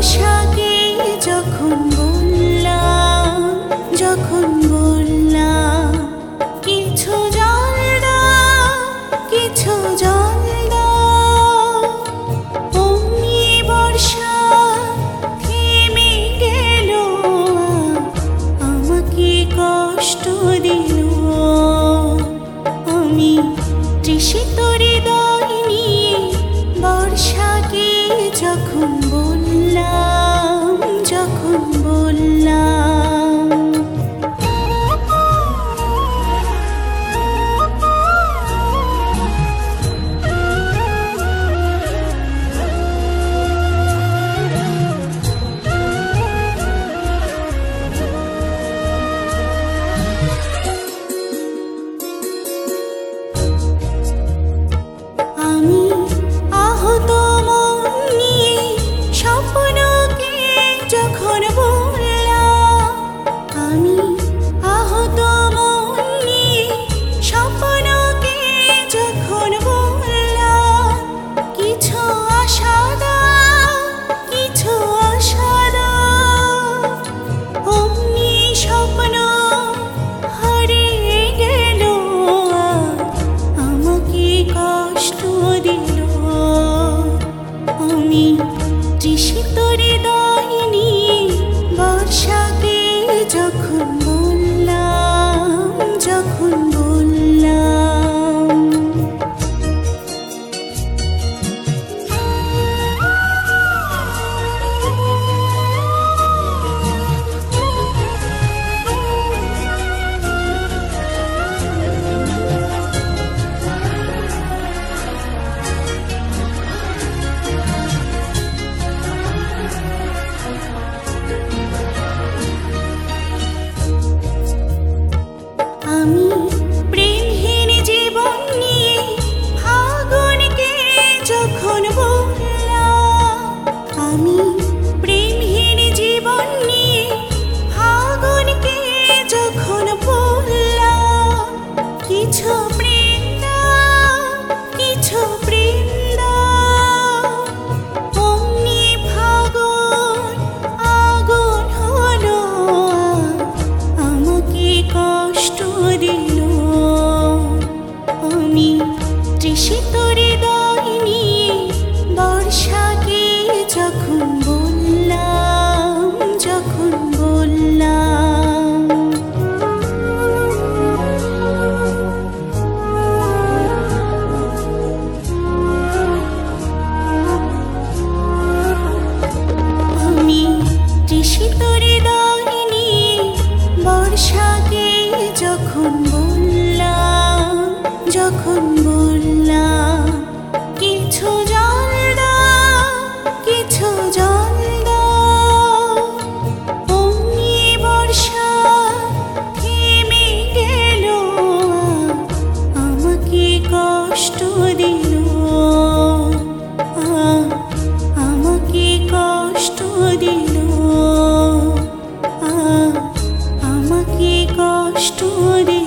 বর্ষাকে যখন বললাম কিছু জল দাও, কিছু জল দাও, অমনি বর্ষা থেমে গেল, আমাকে কষ্ট দিল। আমি তৃষিত হৃদয় নিয়ে বর্ষাকে যখন বললাম আমি আহত মন নিয়ে স্বপ্নকে যখন বললাম, আমি আহত মন নিয়ে স্বপ্নকে যখন বললাম, কিছু আশা দাও, কিছু আশা দাও, অমনি স্বপ্ন হারিয়ে গেল, আমাকে কষ্ট দিল। আমি তৃষিত হৃদয় নিয়ে বর্ষাকে যখন বললাম আমি প্রেমহীন জীবন নিয়ে ফাগুনকে যখন বললাম, আমি প্রেমহীন জীবন নিয়ে ফাগুনকে যখন বললাম, কিছু প্রেম দাও, কিছু প্রেম দাও, অমনি ফাগুন আগুন হলো, আমাকে কষ্ট দিল। আমি তৃষিত হৃদয় নিয়ে বর্ষাকে যখন বললাম আমি তৃষিত হৃদয় নিয়ে বর্ষাকে যখন বললাম, কিছু জল দাও, কিছু জল দাও, অমনি বর্ষা থেমে গেল, আমাকে কষ্ট দিল। আমাকে কষ্ট দিল, আমাকে কষ্ট দিল।